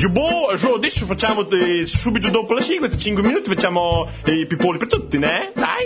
Boh, adesso facciamo subito dopo la sigla, 5 minuti facciamo i pipoli per tutti, né? Dai!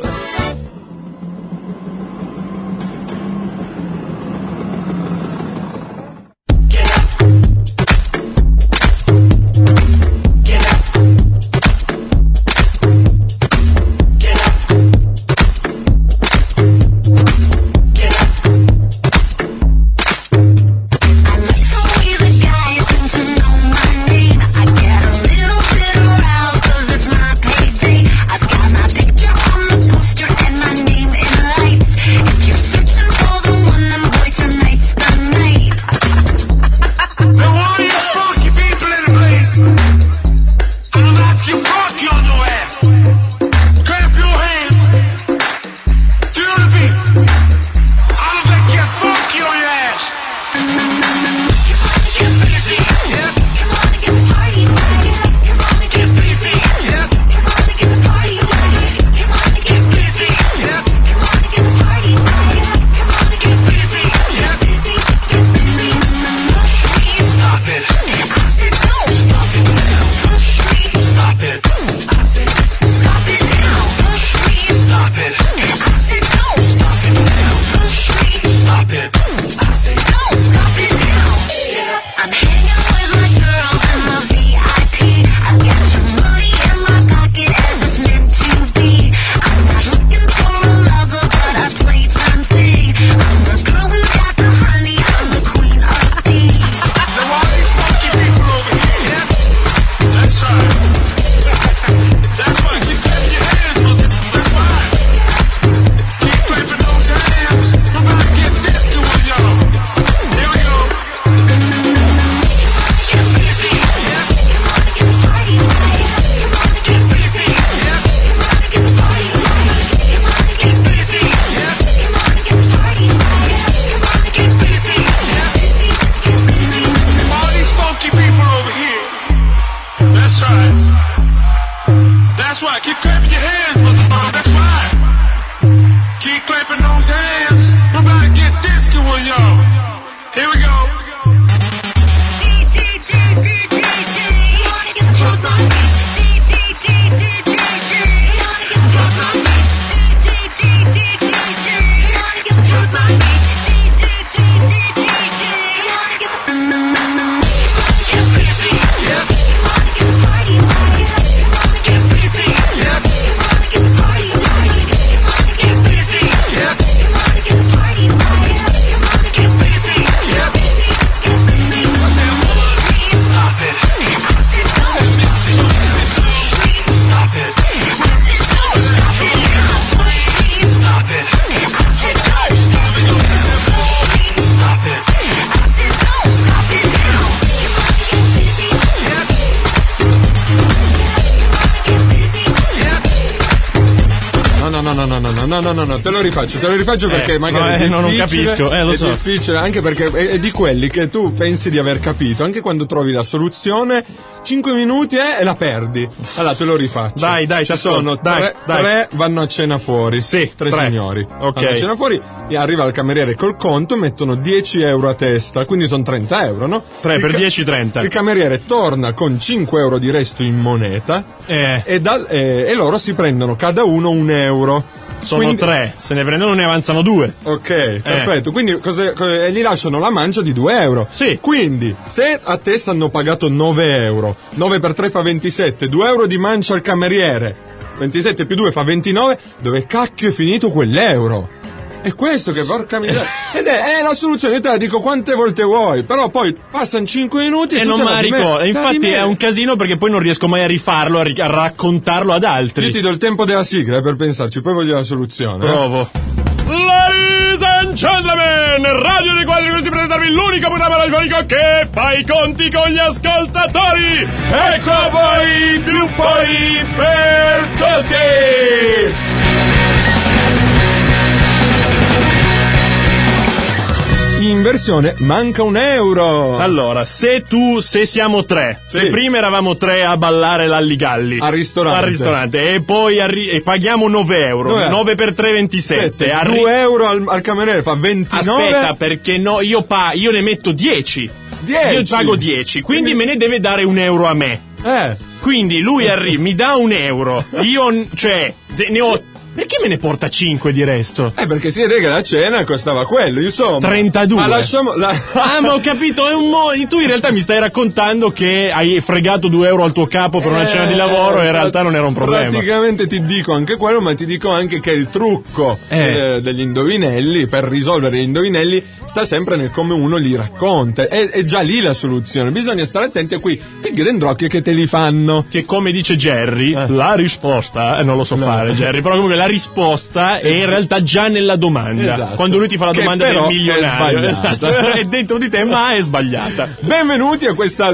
No, te lo rifaccio perché magari è non capisco, lo so. È difficile, anche perché è di quelli che tu pensi di aver capito, anche quando trovi la soluzione, 5 minuti e la perdi. Allora te lo rifaccio. Dai, ci sono. Tre vanno a cena fuori. Sì, tre signori. Ok. Vanno a cena fuori, arriva il cameriere col conto, mettono 10 euro a testa, quindi sono 30 euro, no? 3 per 10, 30. Il cameriere torna con 5 euro di resto in moneta e loro si prendono cada uno 1 euro. Sono 3, se ne prendono ne avanzano 2. Ok, perfetto. Quindi gli lasciano la mancia di 2 euro. Sì. Quindi, se a te hanno pagato 9 euro, 9 per 3 fa 27, 2 euro di mancia al cameriere, 27 più 2 fa 29, dove cacchio è finito quell'euro? È questo che porca miseria. Ed è la soluzione, io te la dico quante volte vuoi, però poi passano 5 minuti e non me la ricordo. Infatti è un casino perché poi non riesco mai a rifarlo, a raccontarlo ad altri. Io ti do il tempo della sigla per pensarci, poi voglio la soluzione. Provo. Ladies and gentlemen, Radio dei Quadri, così presentarvi l'unico programma radiofonico che fa i conti con gli ascoltatori. Ecco a voi più poi per tutti. inversione manca €1. Allora, se siamo tre, se Sì. prima eravamo tre a ballare l'Alligalli Al ristorante e poi e paghiamo €9, 9 per 3, 27. €2 al cameriere fa 29. Aspetta, perché no, io ne metto 10. 10. Io pago 10, quindi me ne deve dare €1 a me. Quindi lui arriva, mi dà €1. Io, ne ho. Perché me ne porta 5 di resto? Perché si rega la cena costava quello, insomma. 32. Ma lasciamo. Ma ho capito, è un tu in realtà mi stai raccontando che hai fregato €2 al tuo capo per una cena di lavoro e in realtà non era un problema. Praticamente ti dico anche quello, ma ti dico anche che il trucco degli indovinelli, per risolvere gli indovinelli, sta sempre nel come uno li racconta. È già lì la soluzione. Bisogna stare attenti a quei grandrocchi che te li fanno. Che come dice Jerry, la risposta, non lo so fare Jerry, però comunque la risposta è in realtà già nella domanda. Esatto. Quando lui ti fa la domanda del milionario, è sbagliata. è dentro di te, ma è sbagliata. Benvenuti a questa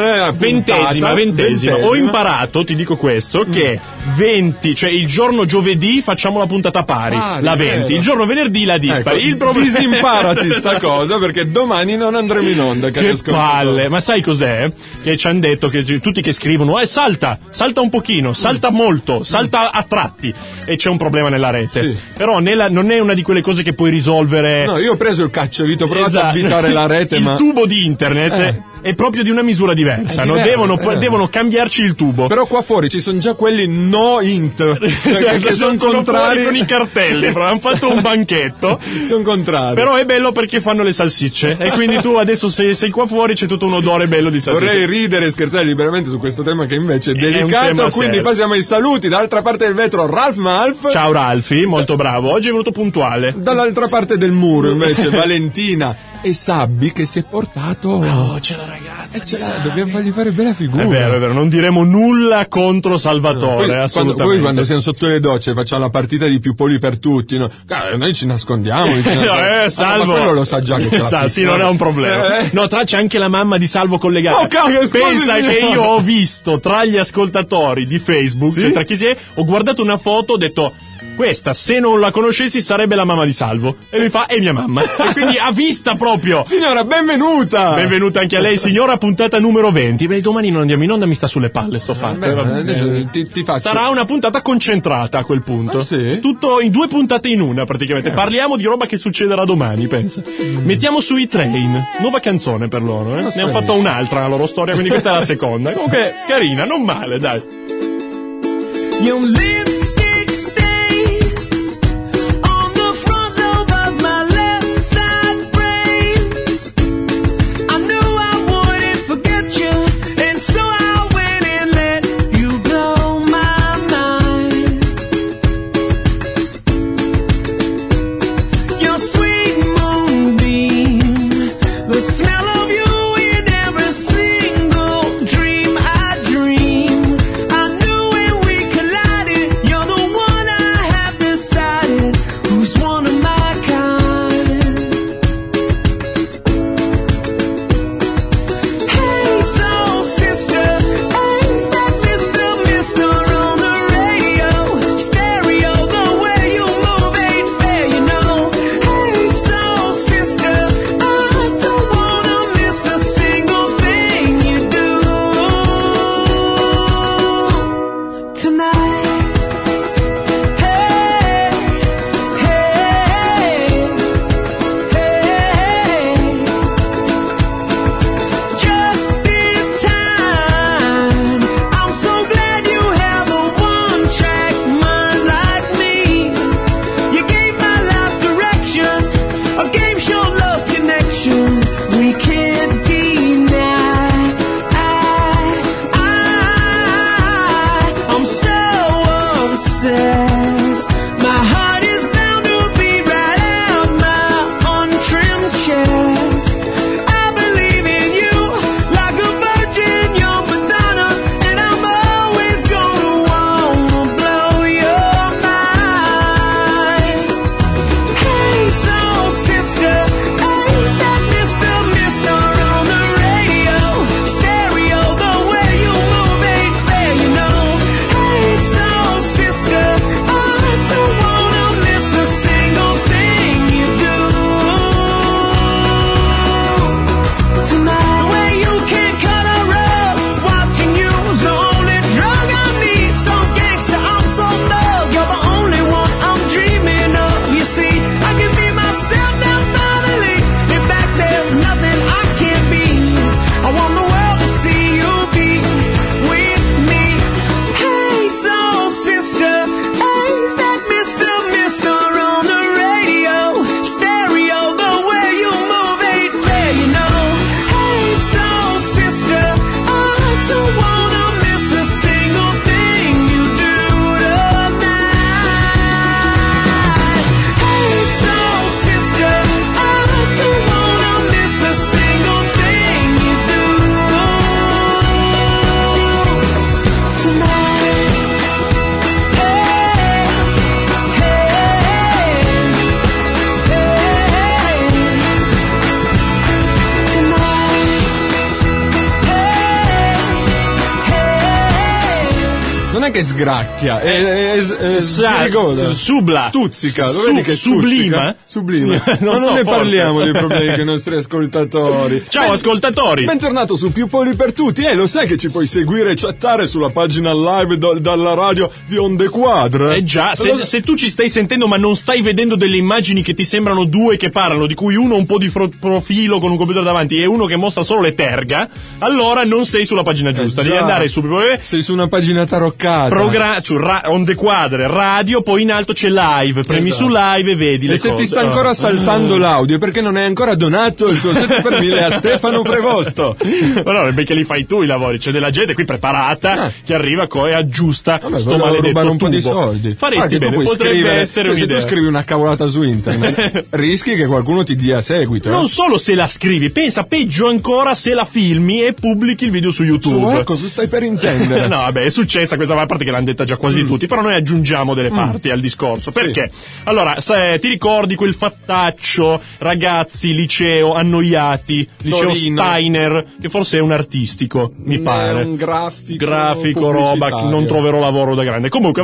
Ventesima. Ho imparato, ti dico questo, che 20, cioè il giorno giovedì facciamo la puntata pari, la 20, il giorno venerdì la dispari. Il problema disimparati sta cosa, perché domani non andremo in onda. Che palle. Ma sai cos'è? Che ci hanno detto che tutti che scrivono salta un pochino, salta molto, salta a tratti, e c'è un problema nella rete. Sì. Però non è una di quelle cose che puoi risolvere. No, io ho preso il cacciavite, ho provato a abitare la rete, il tubo di internet è proprio di una misura diversa, no? Devono cambiarci il tubo. Però qua fuori ci sono già quelli no int, che sono contrari con i cartelli, hanno fatto un banchetto. Sono contrari. Però è bello perché fanno le salsicce, e quindi tu adesso se sei qua fuori c'è tutto un odore bello di salsicce. Vorrei ridere e scherzare liberamente su questo tema che invece è delicato, quindi serio. passiamo ai saluti. Dall'altra parte del vetro Ralph Malf. Ciao Ralfi, molto bravo, oggi è venuto puntuale. Dall'altra parte del muro invece Valentina e Sabbi, che si è portato. Oh, c'è la ragazza. Dobbiamo fargli fare bella figura. È vero, non diremo nulla contro Salvatore, assolutamente. Poi quando siamo sotto le docce facciamo la partita di più poli per tutti, no? Noi ci nascondiamo. Salvo. Ma quello lo sa già che ce l'ha. Sì, non è un problema. No, c'è anche la mamma di Salvo collegata. Pensa che io ho visto tra gli ascoltatori di Facebook, sì? cioè tra chi si è, ho guardato una foto, ho detto: questa, se non la conoscessi, sarebbe la mamma di Salvo. E lui fa: è mia mamma. E quindi a vista proprio. Signora, benvenuta! Benvenuta anche a lei, signora, puntata numero 20. Beh, domani non andiamo in onda, mi sta sulle palle sto fatto. Ti faccio. Sarà una puntata concentrata a quel punto. Sì? Tutto in 2 puntate in una, praticamente. Parliamo di roba che succederà domani, pensa. Mettiamo sui Train, nuova canzone per loro. Ne hanno fatto un'altra, la loro storia, quindi questa è la seconda. Comunque, carina, non male, dai. Your lipstick stains on the front lobe of my left side brains. I knew I wouldn't forget you, and so I went and let you blow my mind. Your sweet moonbeam, the smell of you in every single dream I dream. I knew when we collided, you're the one I non è che sgracchia, è rigola. Subla. Stuzzica, lo vedi che sublima? Sublima. Ma non ne parliamo dei problemi dei nostri ascoltatori. Ciao ascoltatori. Bentornato su Più Poli per Tutti. Lo sai che ci puoi seguire e chattare sulla pagina live dalla radio di Onde Quadre? Già, se tu ci stai sentendo ma non stai vedendo delle immagini che ti sembrano due che parlano, di cui uno un po' di profilo con un computer davanti e uno che mostra solo le terga, allora non sei sulla pagina giusta. Devi andare su sei su una pagina taroccata. Onde Quadre, radio, poi in alto c'è live, premi su live e vedi le cose. E se ti sta ancora saltando l'audio, perché non hai ancora donato il tuo 7 per 1000 a Stefano Prevosto? Ma no, perché li fai tu i lavori, c'è della gente qui preparata che arriva e aggiusta sto maledetto rubare un tubo. Po' di soldi. Faresti bene, potrebbe essere un'idea. Se tu scrivi una cavolata su internet, rischi che qualcuno ti dia seguito. Non solo se la scrivi, pensa peggio ancora se la filmi e pubblichi il video su YouTube. Cosa stai per intendere? No, vabbè, è successa questa parte che l'hanno detta già quasi tutti, però noi aggiungiamo delle parti al discorso. Perché? Allora, ti ricordi quel fattaccio, ragazzi, liceo, annoiati, liceo Torino. Steiner, che forse è un artistico, mi pare. Un grafico roba, non troverò lavoro da grande. Comunque,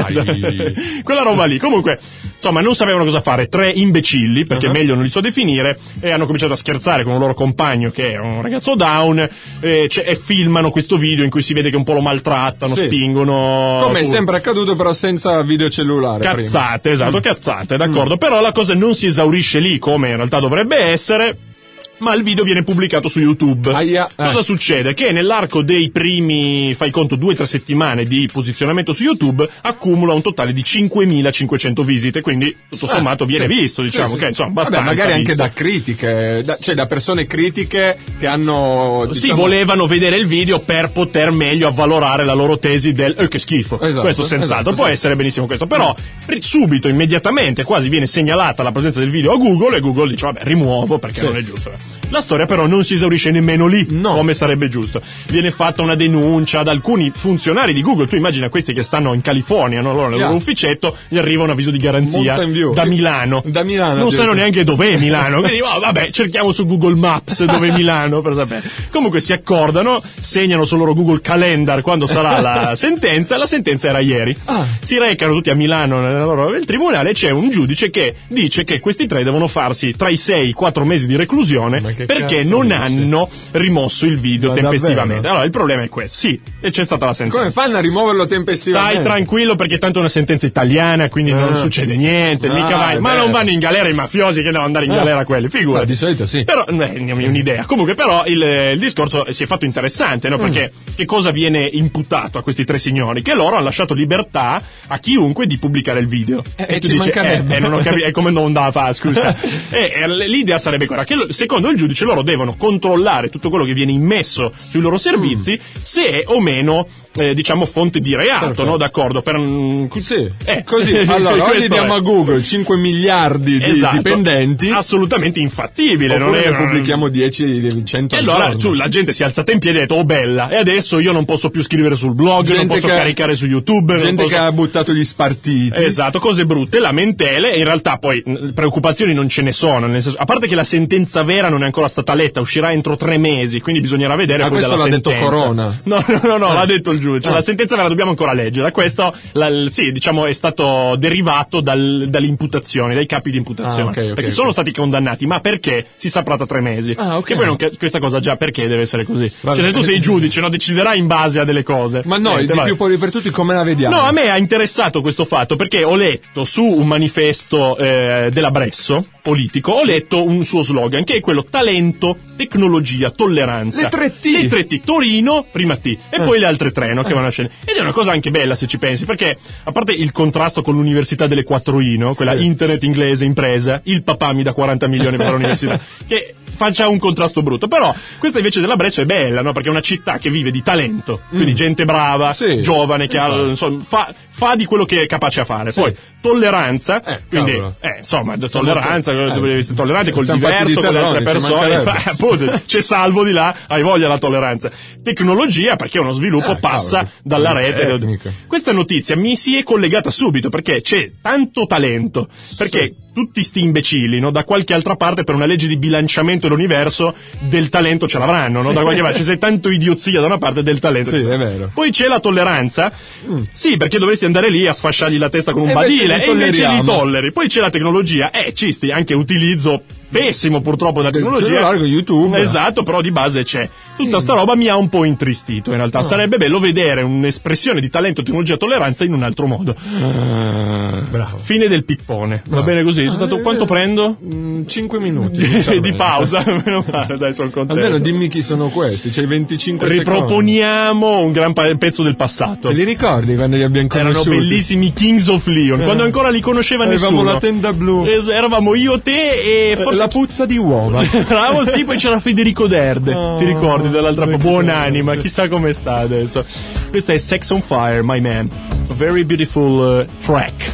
quella roba lì. Comunque, insomma, non sapevano cosa fare. 3 imbecilli, perché meglio non li so definire, e hanno cominciato a scherzare con un loro compagno che è un ragazzo down, e filmano questo video in cui si vede che un po' lo maltrattano, spingono. Come è sempre accaduto, però senza videocellulare. Cazzate, prima. Esatto, cazzate, d'accordo. Però la cosa non si esaurisce lì, come in realtà dovrebbe essere. Ma il video viene pubblicato su YouTube. Cosa succede? Che nell'arco dei primi, fai conto, 2-3 settimane di posizionamento su YouTube, accumula un totale di 5.500 visite, quindi tutto sommato viene visto, diciamo, che insomma abbastanza. Magari visto. Anche da critiche, cioè da persone critiche che hanno, diciamo, volevano vedere il video per poter meglio avvalorare la loro tesi del che schifo. Questo senz'altro, può essere benissimo questo, però subito, immediatamente, quasi viene segnalata la presenza del video a Google e Google dice vabbè, rimuovo perché non è giusto. La storia però non si esaurisce nemmeno lì, come sarebbe giusto. Viene fatta una denuncia ad alcuni funzionari di Google. Tu immagina questi che stanno in California, no? Loro nel loro ufficetto, gli arriva un avviso di garanzia da Milano. Non sanno neanche dov'è Milano. Quindi vabbè, cerchiamo su Google Maps dov'è Milano per sapere. Comunque si accordano, segnano sul loro Google Calendar quando sarà la sentenza. La sentenza era ieri. Si recano tutti a Milano nel tribunale e c'è un giudice che dice che questi 3 devono farsi tra i 6 e i 4 mesi di reclusione perché non hanno rimosso il video tempestivamente. Davvero? Allora il problema è questo, e c'è stata la sentenza. Come fanno a rimuoverlo tempestivamente? Stai tranquillo perché tanto è una sentenza italiana, quindi non succede niente, mica vai. Ma non vanno in galera i mafiosi, che devono andare in galera quelli, figurati. Di solito sì. Però ne ho un'idea. Comunque però il discorso si è fatto interessante, no? Perché che cosa viene imputato a questi 3 signori? Che loro hanno lasciato libertà a chiunque di pubblicare il video. E tu dici, non ho capito, è come non da fare, scusa. L'idea sarebbe quella che secondo il giudice loro devono controllare tutto quello che viene immesso sui loro servizi, se è o meno diciamo fonte di reato, no? D'accordo? Così allora oggi diamo a Google 5 miliardi di dipendenti, assolutamente infattibile. Oppure non pubblichiamo 10 100 e allora la gente si è alzata in piedi e ha detto oh bella, e adesso io non posso più scrivere sul blog, non posso caricare su YouTube, che ha buttato gli spartiti, cose brutte, lamentele. E in realtà poi preoccupazioni non ce ne sono, nel senso, a parte che la sentenza vera non è ancora stata letta, uscirà entro 3 mesi, quindi bisognerà vedere poi dalla sentenza. Questo l'ha detto Corona. No, l'ha detto il giudice. La sentenza ve la dobbiamo ancora leggere. Questo, diciamo, è stato derivato dalle imputazioni, dai capi di imputazione. Perché sono stati condannati, ma perché si saprà tra 3 mesi. Che poi questa cosa già perché deve essere così. Cioè, se tu sei giudice, no, deciderai in base a delle cose. Ma noi, di Più Poli per Tutti, come la vediamo? No, a me ha interessato questo fatto, perché ho letto su un manifesto della Bresso, politico, ho letto un suo slogan, che è quello talento, tecnologia, tolleranza. Le 3 T. Torino, prima T, e poi le altre 3, no, che vanno a scendere. Ed è una cosa anche bella se ci pensi, perché a parte il contrasto con l'università delle 4 I, no? Quella internet inglese impresa, il papà mi dà 40 milioni per l'università, che faccia un contrasto brutto. Però questa invece della Bresso è bella, no? Perché è una città che vive di talento, quindi gente brava, giovane, che fa di quello che è capace a fare. Poi tolleranza, quindi insomma, tolleranza, devi essere tollerante col diverso, con le altre persone. Appunto, c'è Salvo di là, hai voglia la tolleranza. Tecnologia, perché uno sviluppo passa dalla rete. Questa notizia mi si è collegata subito perché c'è tanto talento, perché tutti sti imbecilli, no? Da qualche altra parte, per una legge di bilanciamento dell'universo, del talento ce l'avranno, no? Da qualche parte, c'è tanto idiozia da una parte, del talento. Sì, è vero. Poi c'è la tolleranza, sì, perché dovresti andare lì a sfasciargli la testa con un badile, e invece li tolleri. Poi c'è la tecnologia, cisti, anche utilizzo pessimo purtroppo della tecnologia. Largo YouTube. Esatto, però di base c'è. Tutta sta roba mi ha un po' intristito, in realtà. Sarebbe bello vedere un'espressione di talento, tecnologia, tolleranza in un altro modo. Bravo. Fine del pippone. Va bene così? Quanto prendo? 5 minuti. Di pausa. Meno male, dai, sono contento. Almeno dimmi chi sono questi, c'hai 25 Riproponiamo un gran pezzo del passato. Te li ricordi quando li abbiamo conosciuti? Erano bellissimi, Kings of Leon, quando ancora li conosceva nessuno. Avevamo la tenda blu. Eravamo io, te e forse la puzza di uova. Bravo, sì, poi c'era Federico Derde. Ti ricordi dell'altra buonanima? Chissà come sta adesso. Questa è Sex on Fire, My Man. A very beautiful track.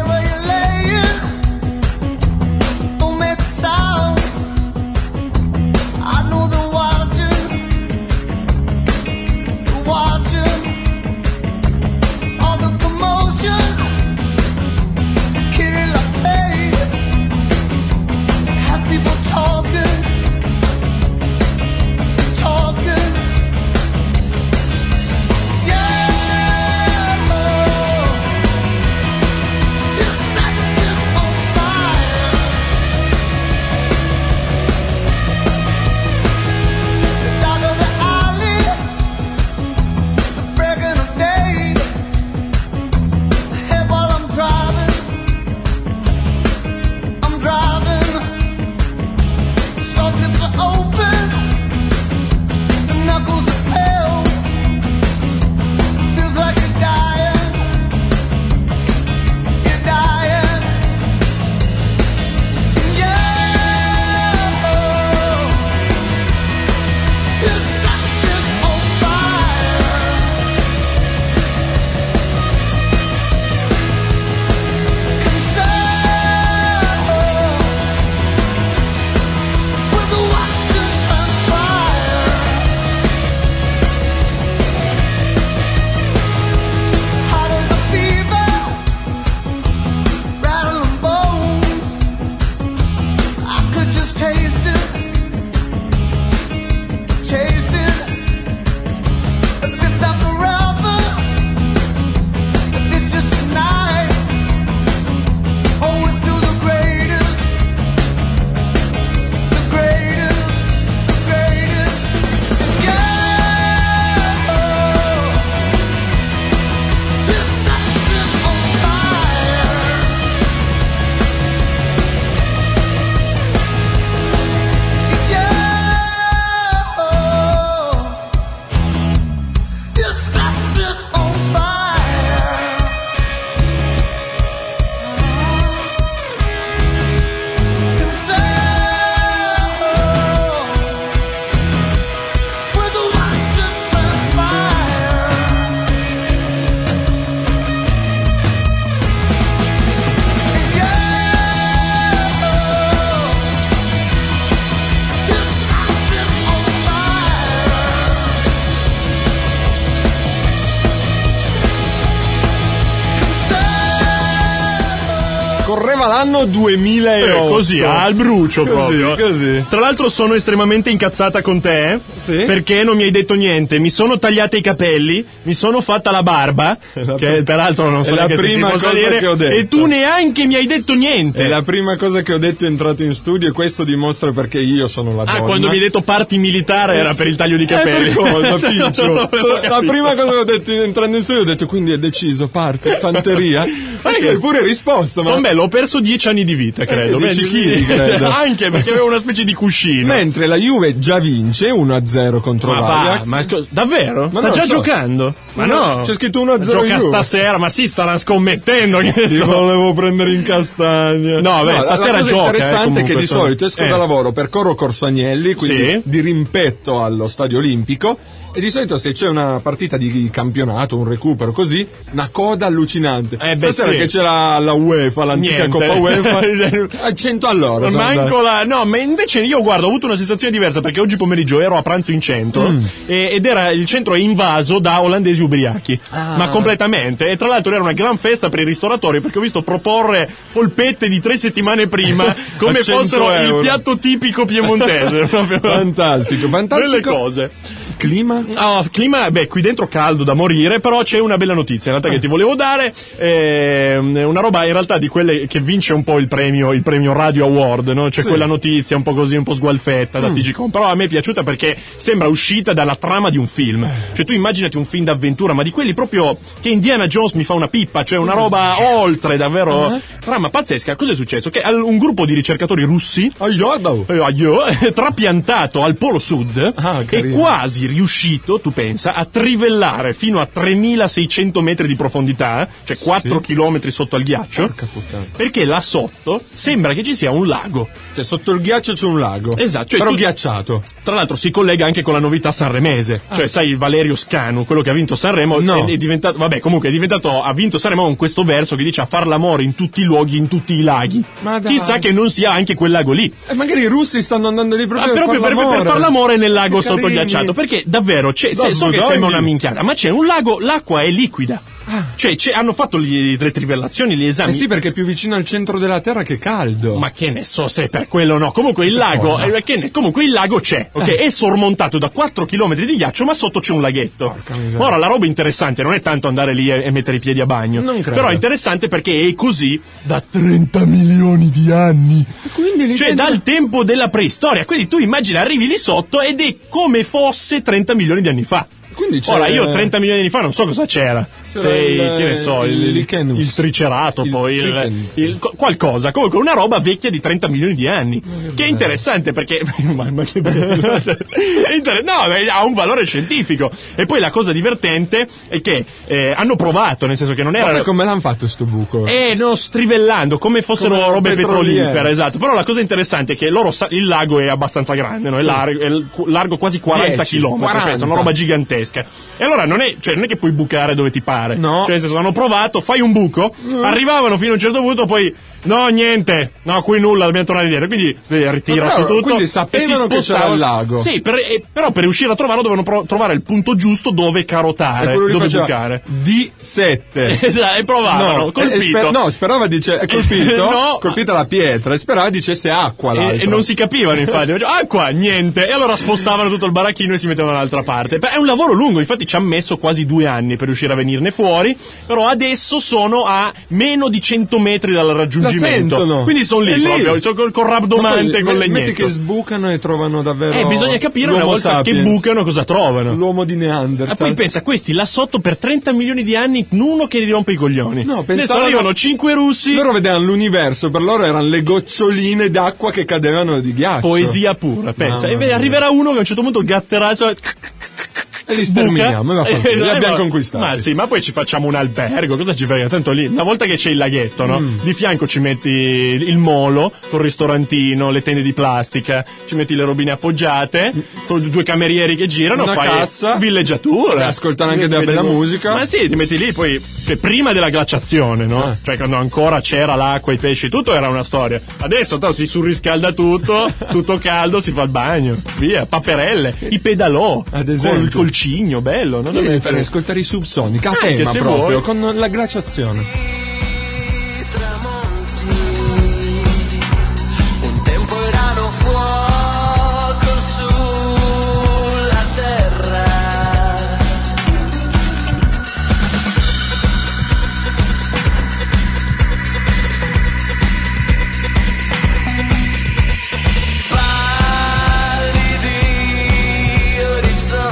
Correva l'anno 2008. Così, al brucio proprio. Così. Tra l'altro sono estremamente incazzata con te, sì? Perché non mi hai detto niente. Mi sono tagliata i capelli, mi sono fatta la barba, che peraltro non so neanche se si possa dire, che ho detto. e tu neanche mi hai detto niente. È la prima cosa che ho detto entrato in studio, e questo dimostra perché io sono la donna. Quando mi hai detto parti militare era per il taglio di capelli. Cosa, Piccio? La prima cosa che ho detto entrando in studio, ho detto quindi è deciso, parte, fanteria. Perché hai pure risposto. Sono bello, ho perso 10 anni di vita, credo. 10 chili, credo. Anche perché avevo una specie di cuscino. Mentre la Juve già vince 1-0 contro l'Ajax. Ma davvero? Ma sta già giocando? Ma no. C'è scritto 1-0 Gioca Juve. Stasera, ma sì, starà scommettendo. Che Ti volevo prendere in castagna. No, beh, stasera la cosa gioca. Interessante è che di solito esco da lavoro, percorro Corso Agnelli, quindi sì, di rimpetto allo Stadio Olimpico, E di solito se c'è una partita di campionato, un recupero così, una coda allucinante. Stasera sì. che c'è la UEFA, l'antica Niente. Coppa UEFA, a 100 all'ora. No, ma invece io guarda, ho avuto una sensazione diversa perché oggi pomeriggio ero a pranzo in centro ed era il centro è invaso da olandesi ubriachi, ma completamente. E tra l'altro era una gran festa per i ristoratori perché ho visto proporre polpette di 3 settimane prima come A 100 fossero euro. il piatto tipico piemontese. Proprio. Fantastico. Delle cose. Clima? Clima, qui dentro caldo da morire, però c'è una bella notizia in realtà che ti volevo dare, una roba in realtà di quelle che vince un po' il premio Radio Award, no? C'è quella notizia un po' così, un po' sgualfetta da TGcom, però a me è piaciuta perché sembra uscita dalla trama di un film. Cioè tu immaginati un film d'avventura, ma di quelli proprio che Indiana Jones mi fa una pippa, cioè una roba oltre, davvero trama pazzesca. Cos'è successo? Che un gruppo di ricercatori russi trapiantato al polo sud è quasi riuscito, tu pensa, a trivellare fino a 3600 metri di profondità, cioè 4 chilometri sotto al ghiaccio, perché là sotto sembra che ci sia un lago. Cioè sotto il ghiaccio c'è un lago. Esatto. Cioè, però ghiacciato. Tra l'altro si collega anche con la novità sanremese. Cioè sai Valerio Scanu, quello che ha vinto Sanremo, è diventato, ha vinto Sanremo con questo verso che dice a far l'amore in tutti i luoghi, in tutti i laghi. Ma dai. Chissà che non sia anche quel lago lì. E magari i russi stanno andando lì proprio per far l'amore nel lago Che sotto carini. ghiacciato, perché davvero so che sembra una minchiata, ma c'è un lago, l'acqua è liquida. Cioè hanno fatto le trivellazioni, gli esami. Sì, perché è più vicino al centro della Terra che caldo. Ma che ne so se per quello no. Comunque il lago comunque il lago c'è, ok? È sormontato da 4 km di ghiaccio, ma sotto c'è un laghetto. Ora la roba interessante non è tanto andare lì e mettere i piedi a bagno. Non credo. Però è interessante perché è così da 30 milioni di anni. Quindi Cioè dal tempo della preistoria. Quindi tu immagini arrivi lì sotto ed è come fosse 30 milioni di anni fa. Quindi Ora io 30 milioni di anni fa non so cosa c'era. Che ne so, il triceratopo, qualcosa, comunque una roba vecchia di 30 milioni di anni, che è interessante perché ma che bello. Ha un valore scientifico. E poi la cosa divertente è che hanno provato, nel senso che non era come l'hanno fatto sto buco? Non strivellando come fossero come robe petrolifere. petrolifere, esatto. Però la cosa interessante è che il lago è abbastanza grande, no? È largo quasi 40 km, penso, una roba gigantesca. E allora non è che puoi bucare dove ti pare. No. Cioè nel senso, hanno provato, fai un buco, arrivavano fino a un certo punto, poi no, niente, no, qui nulla, dobbiamo tornare indietro. Quindi ritira su tutto. Quindi sapevano che c'era il lago. Sì, però per riuscire a trovarlo dovevano trovare il punto giusto dove carotare, dove bucare. D7. Esatto, e provavano, colpito. Sperava è colpito, no. colpita la pietra, e sperava dicesse acqua l'altro. E non si capivano, infatti. Acqua, niente. E allora spostavano tutto il baracchino e si mettevano dall'altra parte. È un lavoro lungo, infatti ci ha messo quasi 2 anni per riuscire a venirne fuori, però adesso sono a meno di 100 metri dal raggiungimento. Sentono. Quindi sono lì proprio, col rabdomante, con legnetto. Metti che sbucano e trovano davvero. Bisogna capire una volta sapiens. che bucano cosa trovano. L'uomo di Neanderthal. E poi pensa, questi là sotto per 30 milioni di anni, uno che gli rompe i coglioni. No, adesso arrivano 5 russi. Loro vedevano l'universo, per loro erano le goccioline d'acqua che cadevano di ghiaccio. Poesia pura, pensa. E arriverà uno che a un certo punto gatterà e li sterminiamo, li abbiamo conquistati. Ma sì, ma poi ci facciamo un albergo, cosa ci frega? Tanto lì, una volta che c'è il laghetto, no? Di fianco ci metti il molo, col ristorantino, le tende di plastica, ci metti le robine appoggiate, 2 camerieri che girano, una fai cassa, villeggiatura, ascoltare anche della bella musica. Ma sì, ti metti lì, poi prima della glaciazione, no? Cioè quando ancora c'era l'acqua, i pesci, tutto era una storia. Adesso si surriscalda tutto caldo, si fa il bagno, via, paperelle, i pedalò, ad esempio, col cigno, bello, no? Devi fare ascoltare i Subsonic a tema proprio, vuoi. Con la glaciazione.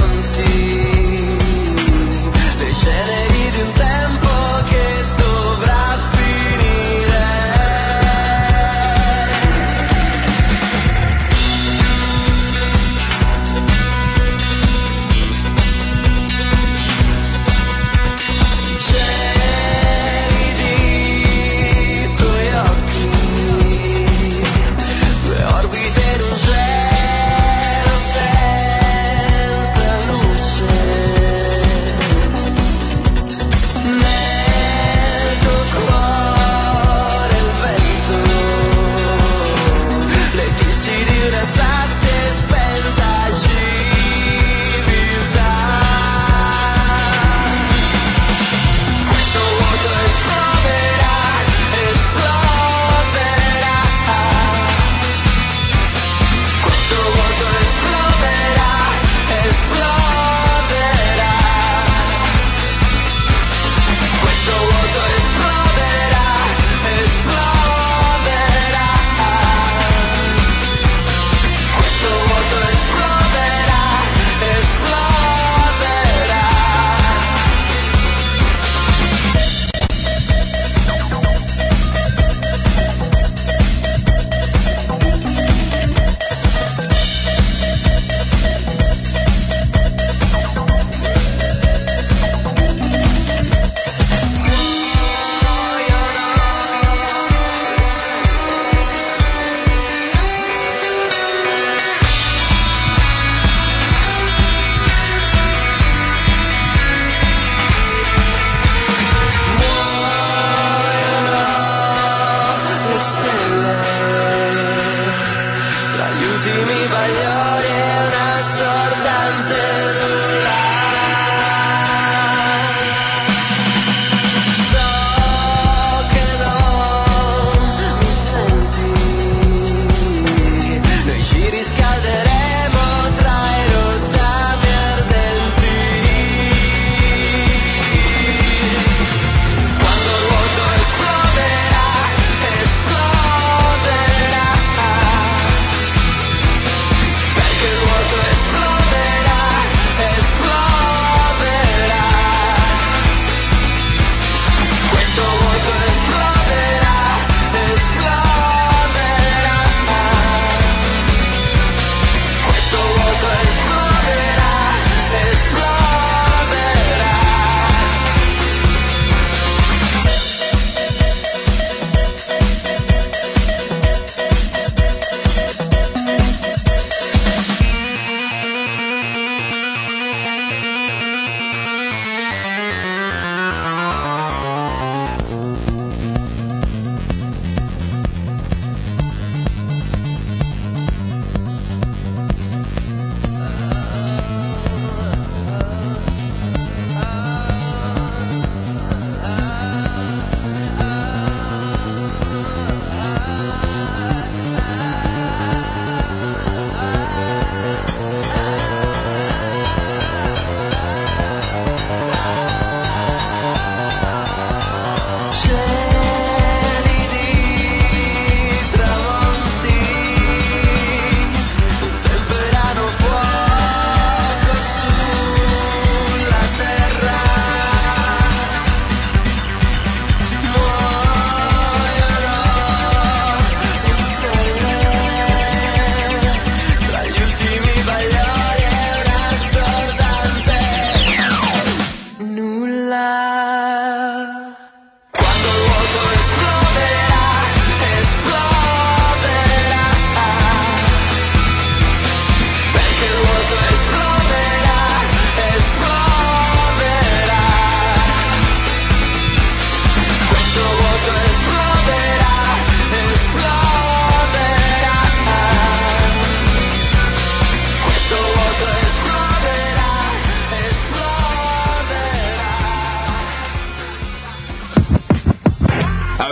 Ceneri di un tempo che dovrà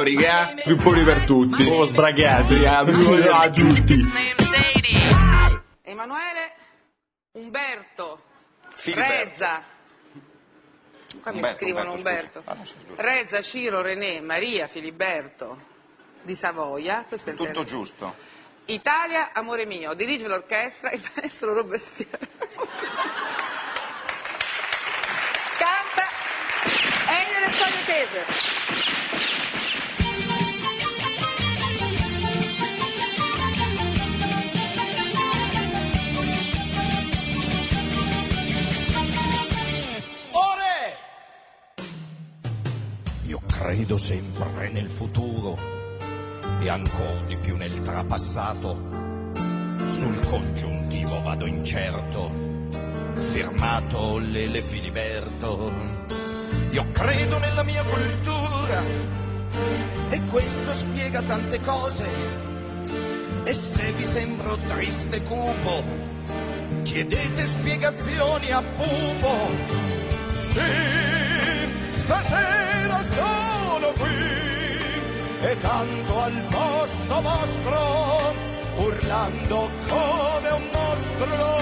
Strupponi che ha? Strupponi per tutti. Oh, sbragati, a tutti. Emanuele, Umberto, Filiberto. Rezza. Qua mi scrivono Umberto. Rezza, Ciro, René, Maria, Filiberto di Savoia. Questo è il Tutto telefono. giusto. Italia, amore mio, dirige l'orchestra, il maestro Robespierre. Canta Ennio e le storie tese. Io credo sempre nel futuro e ancor di più nel trapassato. Sul congiuntivo vado incerto, firmato Lele Filiberto. Io credo nella mia cultura e questo spiega tante cose. E se vi sembro triste e cupo, chiedete spiegazioni a Pupo. Sì, stasera sono qui e canto al posto vostro, urlando come un mostro.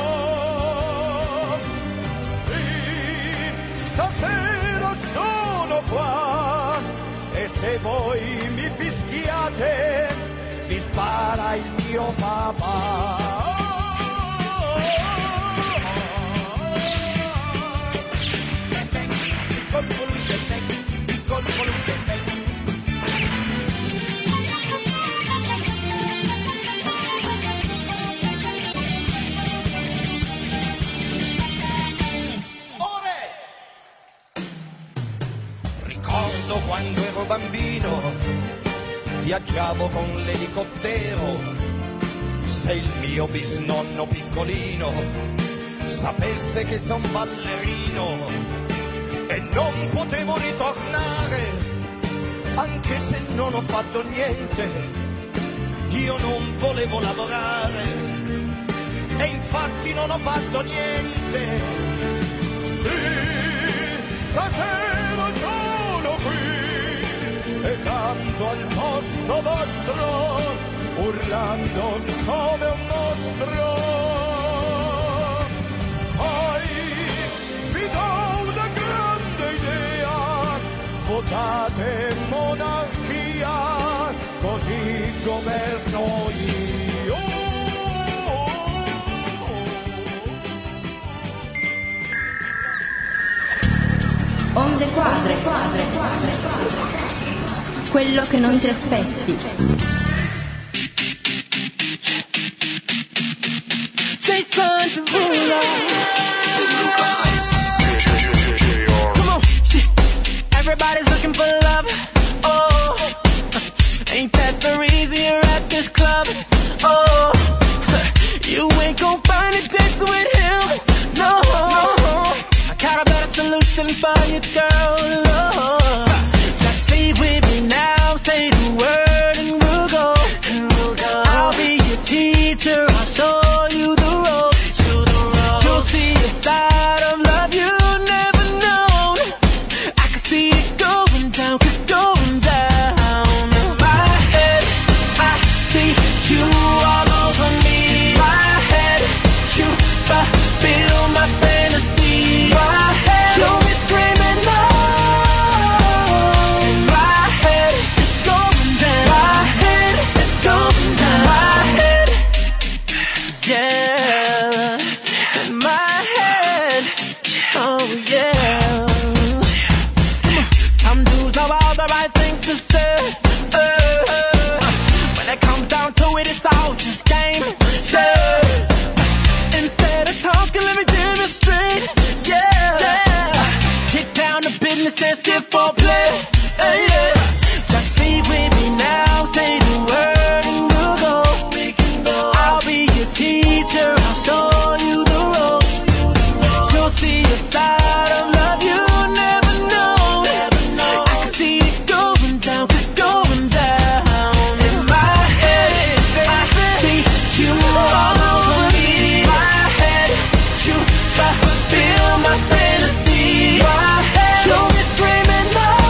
Sì, stasera sono qua e se voi mi fischiate, vi spara il mio papà. Ricordo quando ero bambino, viaggiavo con l'elicottero. Se il mio bisnonno piccolino sapesse che son ballerino e non potevo ritornare, anche se non ho fatto niente, io non volevo lavorare e infatti non ho fatto niente. Sì, stasera sono qui e canto al posto vostro, urlando come un mostro. Poi vi do una grande idea, votate monarchia, così governo io. 'Onde quadre, quello che non ti aspetti. Jason Derulo. Come on, shit. Everybody's looking for love. Oh, ain't that the reason you're at this club? Oh, you ain't gon' find it dancing with him. No, I got a better solution for you, girl. Oh, just leave with me now. Say the word and we'll go. I'll be your teacher. I'll show you the road. You'll see a side of love you never known. I can see it going down, going down. In my head, I see you all over me. My head, you fulfill my fantasy. My head, you'll be screaming oh. In my head, it's going down. My head, it's going down. My head, yeah. In my head, oh yeah. Some dudes know all the right things to say. When it comes down to it, it's all just game. Yeah. Instead of talking, let me demonstrate. Yeah. Get down to business and skip for play. Yeah. Just leave with me now. Say the word and we'll go. I'll be your teacher. I'll show you the ropes. You'll see a side of love you never know. I can see it going down, going down. In my head, I see you all over me. My head, you fulfill my fantasy. My head, you'll be screaming no.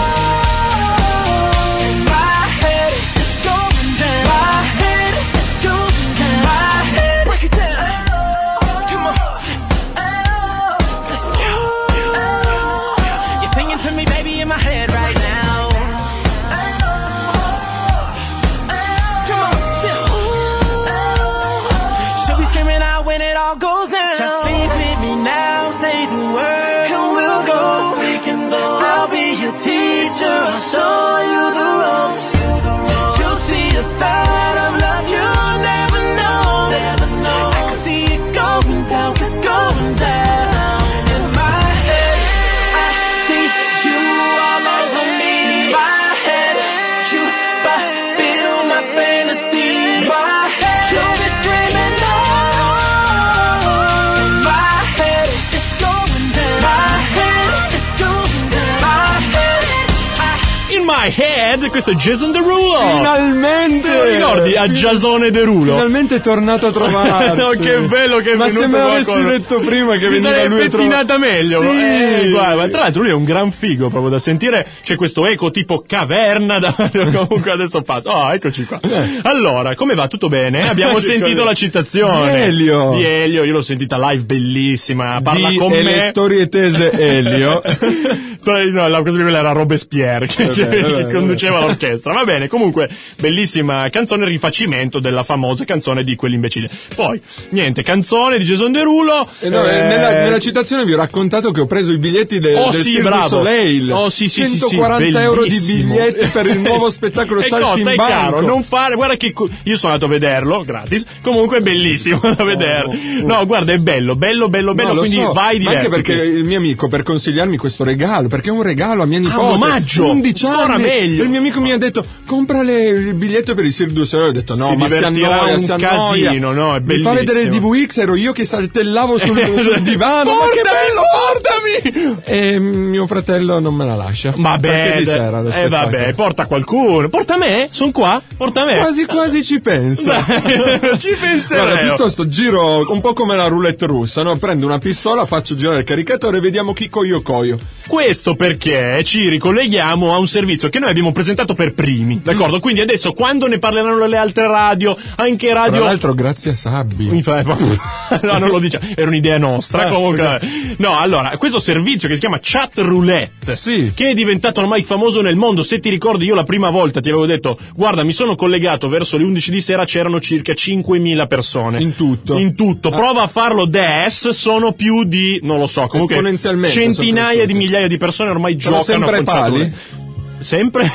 Head, questo è Jason Derulo. Finalmente! Te lo ricordi? A Jasone Derulo. Finalmente è tornato a trovarsi. No, che bello che è Ma venuto. se me l'avessi detto prima che veniva lui a pettinata meglio. Sì. Guarda, tra l'altro lui è un gran figo proprio da sentire. C'è questo eco tipo caverna comunque adesso passa. Oh, eccoci qua. Allora, come va? Tutto bene? Abbiamo sentito la citazione di Elio. Io l'ho sentita live, bellissima. Parla con e me. le storie tese Elio. No, la cosa bella era Robespierre che conduceva l'orchestra. Va bene, comunque bellissima canzone, rifacimento della famosa canzone di quell'imbecille. Poi niente, canzone di Jason Derulo. Nella citazione vi ho raccontato che ho preso i biglietti del Cirque du Soleil. Oh sì, 140 euro di biglietti per il nuovo spettacolo Saltimbanco. È caro, non fare, guarda che io sono andato a vederlo gratis. Comunque è bellissimo da vedere. No, guarda, è bello, quindi vai divertiti. Ma anche perché il mio amico, per consigliarmi questo regalo, perché è un regalo a mia nipote, un omaggio, 11 anni, ancora meglio. Il mio amico mi ha detto comprale il biglietto per il Cirque du Soleil. Ho detto no, ma si annoia, un casino, no, è bellissimo. Mi fa vedere il DVX, ero io che saltellavo sul divano. Portami! E mio fratello non me la lascia. Vabbè, di sera lo spettacolo. Vabbè, porta qualcuno. Porta me, sono qua, porta me. Quasi ci pensa. Ci penserei. Guarda, piuttosto giro un po' come la roulette russa, no? Prendo una pistola, faccio girare il caricatore e vediamo chi coio. Questo perché ci ricolleghiamo a un servizio che noi abbiamo presentato per primi, d'accordo? Quindi adesso quando ne parleranno le altre radio, anche radio... Tra l'altro grazie a Sabbi. No, non lo dice, era un'idea nostra, comunque... Okay. No, allora, questo servizio che si chiama Chat Roulette, sì, che è diventato ormai famoso nel mondo. Se ti ricordi, io la prima volta ti avevo detto, guarda, mi sono collegato verso le 11 di sera, c'erano circa 5.000 persone. In tutto. Prova a farlo adesso, sono più di, non lo so, comunque centinaia di migliaia di persone ormai giocano sempre con pali? Chat Roulette. Sempre?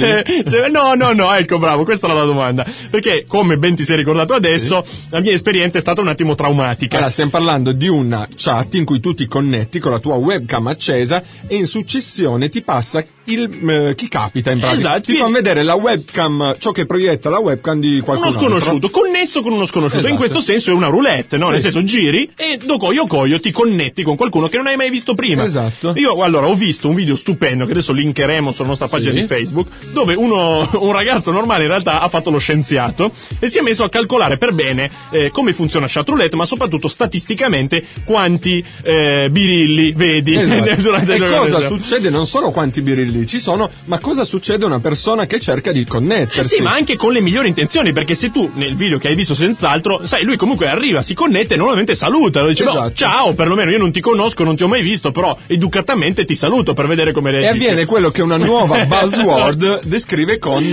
No, ecco, bravo, questa era la domanda. Perché, come ben ti sei ricordato adesso, la mia esperienza è stata un attimo traumatica. Allora, stiamo parlando di una chat in cui tu ti connetti con la tua webcam accesa e in successione ti passa chi capita in pratica. Esatto. Ti fa vedere la webcam, ciò che proietta la webcam di qualcun altro. Uno sconosciuto, connesso con uno sconosciuto. Esatto. In questo senso è una roulette, no? Sì. Nel senso, giri e coio ti connetti con qualcuno che non hai mai visto prima. Esatto. Io, allora, ho visto un video stupendo che adesso linkeremo sulla nostra pagina di Facebook, dove un ragazzo normale in realtà ha fatto lo scienziato e si è messo a calcolare per bene come funziona Chat Roulette, ma soprattutto statisticamente quanti birilli vedi. Esatto. Durante e il cosa succede, non solo quanti birilli ci sono, ma cosa succede a una persona che cerca di connettersi. Sì, ma anche con le migliori intenzioni, perché se tu nel video che hai visto senz'altro, sai, lui comunque arriva, si connette e normalmente saluta, lo dice, esatto. Ciao, perlomeno io non ti conosco, non ti ho mai visto, però educatamente ti saluto per vedere come reagisci. E avviene quello che una nuova buzzword descrive con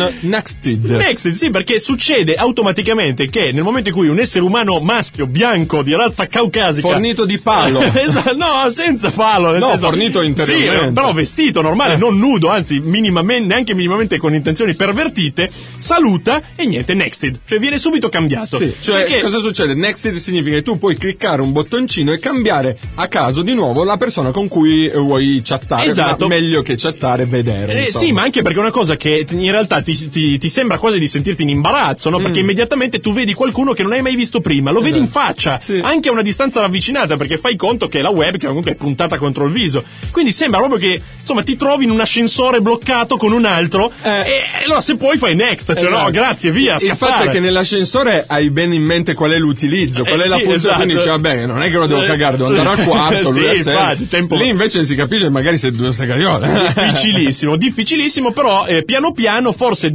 Nexted, sì, perché succede automaticamente che nel momento in cui un essere umano maschio, bianco, di razza caucasica, fornito di palo, esatto, no, senza palo, nel senso, fornito interiormente, sì, però vestito normale, non nudo, anzi neanche minimamente con intenzioni pervertite, saluta e niente, Nexted, cioè viene subito cambiato. Sì, cioè perché... cosa succede? Nexted significa che tu puoi cliccare un bottoncino e cambiare a caso di nuovo la persona con cui vuoi chattare, esatto. Ma meglio che chattare, vedere. Sì, ma anche perché è una cosa che in realtà ti sembra quasi di sentirti in imbarazzo, no? Perché immediatamente tu vedi qualcuno che non hai mai visto prima, lo vedi in faccia, sì, anche a una distanza ravvicinata, perché fai conto che la webcam comunque è puntata contro il viso, quindi sembra proprio che insomma ti trovi in un ascensore bloccato con un altro e allora se puoi fai next, cioè no, grazie, via, il fatto è che nell'ascensore hai ben in mente qual è l'utilizzo, qual è la funzione, esatto. Quindi dici vabbè, non è che lo devo cagare, devo andare al quarto, lui sì, infatti, lì invece si capisce magari sei due segaiola. difficilissimo, però piano piano forse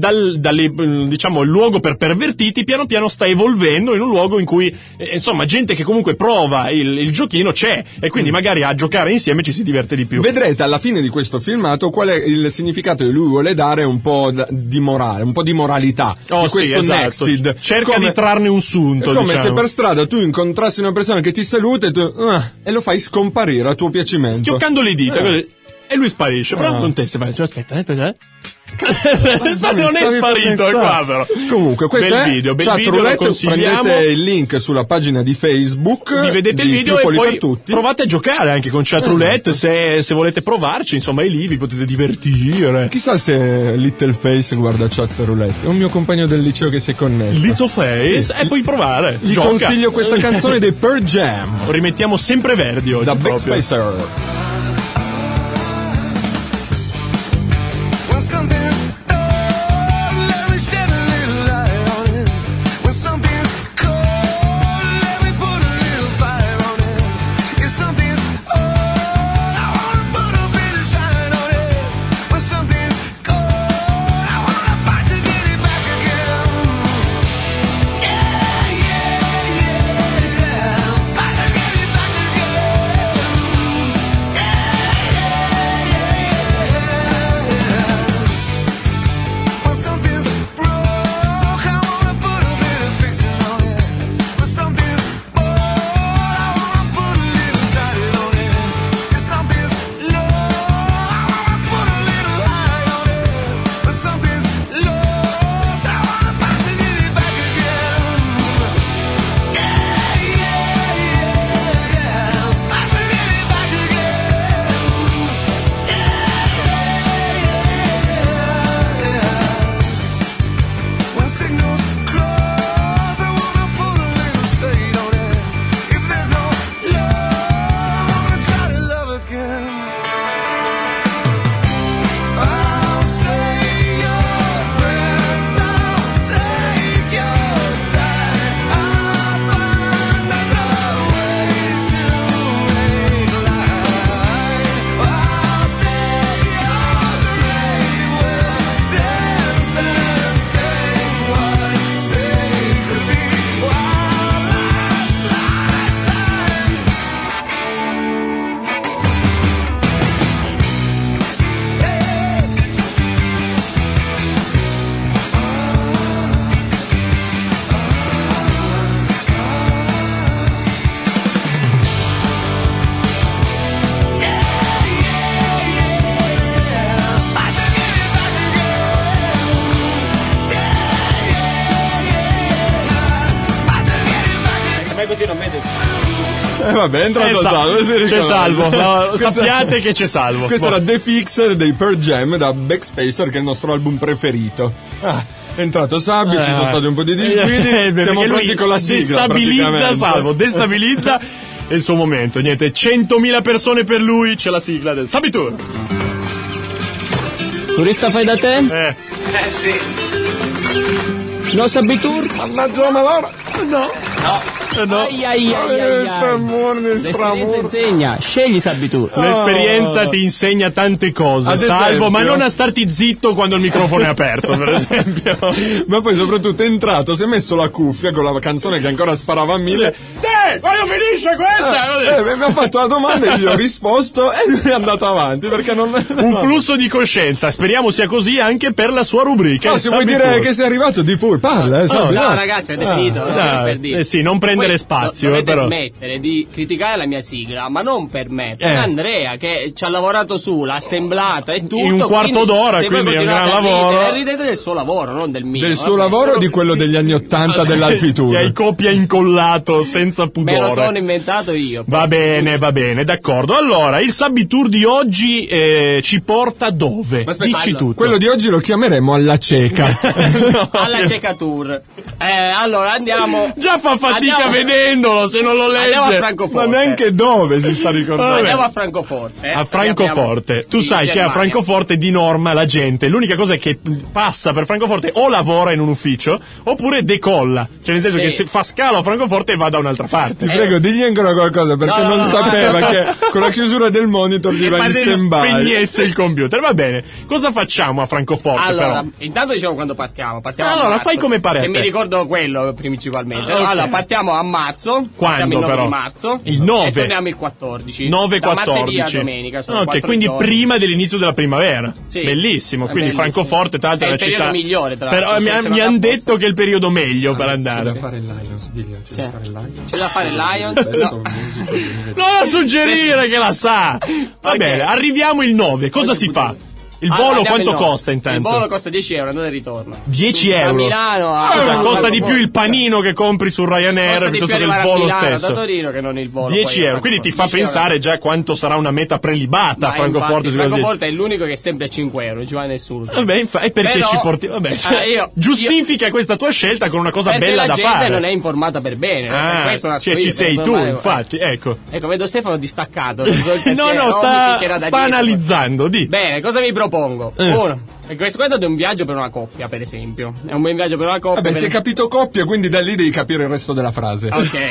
diciamo il luogo per pervertiti piano piano sta evolvendo in un luogo in cui insomma gente che comunque prova il giochino c'è e quindi magari a giocare insieme ci si diverte di più. Vedrete alla fine di questo filmato qual è il significato che lui vuole dare, un po' di morale, un po' di moralità di questo esatto. Nexted. Cerca di trarne un sunto, come diciamo. se per strada tu incontrassi una persona che ti saluta e lo fai scomparire a tuo piacimento, schioccando le dita e lui sparisce, però non te se vai, aspetta. Non è sparito qua però. Comunque questo bel è video, lo consigliamo. Prendete il link sulla pagina di Facebook, vi vedete il video e poi per tutti. Provate a giocare anche con Chat Roulette, se volete provarci, insomma è lì, vi potete divertire. Chissà se Little Face guarda Chat Roulette, è un mio compagno del liceo che si è connesso. Little Face? Sì. Puoi provare, gli gioca. Consiglio questa canzone dei Pearl Jam, rimettiamo sempre verdi oggi da proprio. Backspacer. Well, something's Vabbè, è entrato Salvo. C'è Salvo, no, sappiate che c'è Salvo. Questo era The Fix dei Pearl Jam da Backspacer, che è il nostro album preferito. È entrato Sabio, ci sono stati un po' di disguidi, siamo pronti con la sigla. Destabilizza Salvo, destabilizza il suo momento. Niente, 100.000 persone per lui, c'è la sigla del Sabitur. Turista fai da te? Sì. No Sabitur? Mannaggia la malora! No. L'esperienza insegna, scegli Sabitur. L'esperienza ti insegna tante cose, Salvo, ma non a starti zitto quando il microfono è aperto, per esempio. Ma poi soprattutto è entrato, si è messo la cuffia con la canzone che ancora sparava a 1000. Quando finisce questa? Mi ha fatto la domanda e gli ho risposto e lui è andato avanti perché non... Un flusso di coscienza, speriamo sia così anche per la sua rubrica. No, se vuoi dire che sei arrivato di pure, parla. Ciao ragazzi, avete finito? Per dire. Sì, non prendere spazio. Dovete però smettere di criticare la mia sigla, ma non per me, per Andrea che ci ha lavorato su, l'ha assemblata e tutto. In un quarto d'ora, quindi è un gran lavoro. Ridete del suo lavoro, non del mio. Del suo lavoro o di quello degli anni 80 dell'Alpitour? Che hai copia incollato senza pudore. Me lo sono inventato io. Va bene, d'accordo. Allora, il Sabitur di oggi ci porta dove? Dici tutto. Quello di oggi lo chiameremo alla cieca. No. Alla cieca tour. Allora andiamo. Già fa fatica vedendolo, se non lo legge. Andiamo a Francoforte. Ma neanche dove si sta ricordando. Andiamo a Francoforte. A Francoforte. Tu sai che a Francoforte di norma la gente, l'unica cosa è che passa per Francoforte o lavora in un ufficio oppure decolla. Cioè nel senso che se fa scalo a Francoforte e va da un'altra parte. Ti prego, digli ancora qualcosa perché non sapeva che con la chiusura del monitor gli va in stand-by. Spegnesse il computer. Va bene. Cosa facciamo a Francoforte allora, però? Intanto diciamo quando partiamo. Allora, fai come pare. Che mi ricordo quello principalmente. Okay. Allora, partiamo a marzo. Quando il 9 però? Di marzo. Il 9. E torniamo il 14. 9-14. Da martedì a domenica. Ok, quindi giorni. Prima dell'inizio della primavera. Sì. Bellissimo. È Quindi bellissimo. Francoforte, tra l'altro, è il una città. periodo migliore, tra Però l'altro. mi hanno detto che è il periodo meglio per andare. C'è da fare il Lions, Biglio. C'è da fare il Lions. C'è da fare il Lions. No. Non la suggerire che la sa. Va bene, arriviamo il 9. Cosa si fa? Il volo quanto costa intanto? Il volo costa 10 euro, andata e ritorno. 10 euro? A Milano costa di più il panino che compri su Ryanair piuttosto che il volo stesso. Da Torino che non il volo. 10 euro, quindi ti fa pensare già quanto sarà una meta prelibata a Francoforte. Francoforte è l'unico che è sempre a 5 euro, non ci va nessuno. Vabbè, e perché ci porti? Vabbè, giustifica questa tua scelta con una cosa bella da fare. La gente non è informata per bene. Cioè ci sei tu, infatti, ecco. Ecco, vedo Stefano distaccato. No, sta analizzando, di. Bene, cosa mi propongo? Uno. Questo è un viaggio per una coppia, per esempio. È un buon viaggio per una coppia. Vabbè, si è capito coppia, quindi da lì devi capire il resto della frase.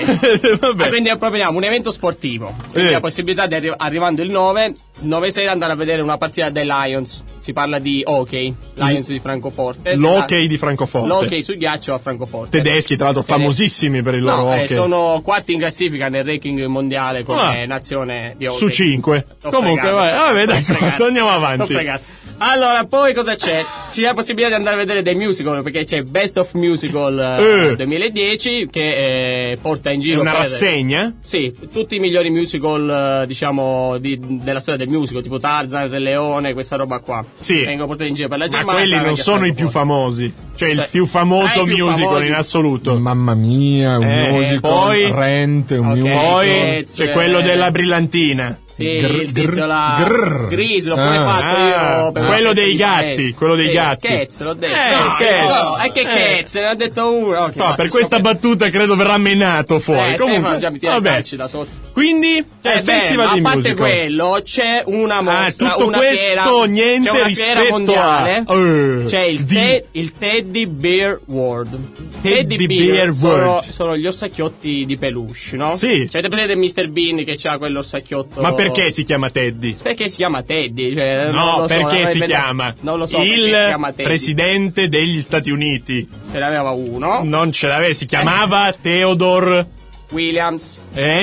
Ok. Quindi proponiamo un evento sportivo. Quindi la possibilità di arrivando il 9 sera andare a vedere una partita dei Lions. Si parla di hockey. Lions di Francoforte. L'hockey di Francoforte. L'hockey sul ghiaccio a Francoforte. Tedeschi, tra l'altro, famosissimi per il loro hockey. Sono quarti in classifica nel ranking mondiale come nazione di hockey. Su 5. Comunque, vabbè, d'accordo, andiamo avanti. Allora, poi cosa c'è? C'è la possibilità di andare a vedere dei musical, perché c'è Best of Musical 2010 che porta in giro. È una rassegna? Sì, tutti i migliori musical, diciamo, della storia del musical, tipo Tarzan, Re Leone, questa roba qua. Sì. Vengono portati in giro per la Germania. Ma quelli non sono i più famosi. Cioè il più famoso musical in assoluto. Mamma mia, un musical. Poi Rent, un musical. Poi c'è quello della Brillantina. Sì, il tizio là Gris, l'ho pure fatto io. Quello dei gatti, quello dei gatti. Cazzo, l'ho detto. Che cazzo, ne ha detto uno. Per questa battuta credo verrà menato fuori. Comunque, già mi tira i calci da sotto. Quindi, festival di musical. A parte quello, c'è una mostra, tutto una questo fiera, niente c'è una rispetto fiera mondiale. C'è il Teddy Bear World. Teddy Bear sono gli orsacchiotti di peluche, no? Sì. Cioè, vedete Mr. Bean che c'ha quell'orsacchiotto. Ma perché si chiama Teddy? Perché si chiama Teddy? Cioè, no, perché si chiama? Non lo so. Il presidente degli Stati Uniti. Ce n'aveva uno. Non ce l'aveva, si chiamava Theodore Williams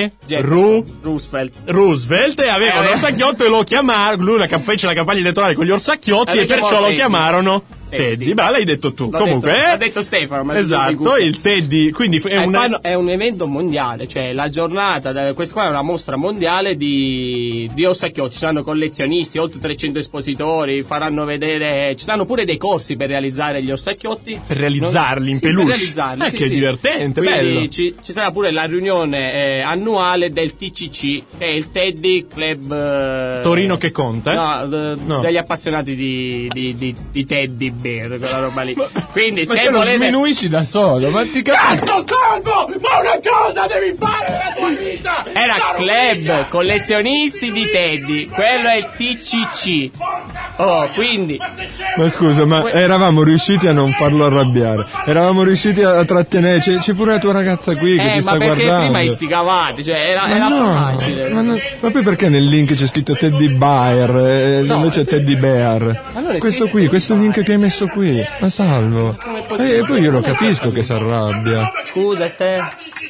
Roosevelt e aveva un orsacchiotto e lo chiamarono. Lui fece la campagna elettorale con gli orsacchiotti e perciò lo chiamarono Teddy. Beh, l'hai detto tu. L'ha Comunque, detto, l'ha detto Stefano. Ma esatto, il Teddy, quindi è un evento mondiale, cioè la giornata, questa qua è una mostra mondiale di ossacchiotti, ci saranno collezionisti, oltre 300 espositori, faranno vedere, ci saranno pure dei corsi per realizzare gli ossacchiotti. Per realizzarli in Sì, peluche. per realizzarli, sì, che sì. divertente, Quindi bello. ci sarà pure la riunione annuale del TCC, che è il Teddy Club Torino che conta? No, degli appassionati di Teddy Bear, quella roba lì. Quindi Ma se te lo volete sminuisci da solo, ma ti capisci? Cazzo stanco! Ma una cosa devi fare nella tua vita! era club collezionisti di Teddy, quello è il TCC. Oh, quindi Ma scusa, ma eravamo riusciti a non farlo arrabbiare. Eravamo riusciti a trattenere. C'è pure la tua ragazza qui che ti ma sta perché guardando. prima istigavate, cioè era facile. Ma poi perché nel link c'è scritto Teddy Bear invece è Teddy Bear? Ma non è Questo scritto qui, questo link che hai messo qui. Ma salvo. Come è possibile? E poi io lo capisco che si arrabbia. Scusa, Ste.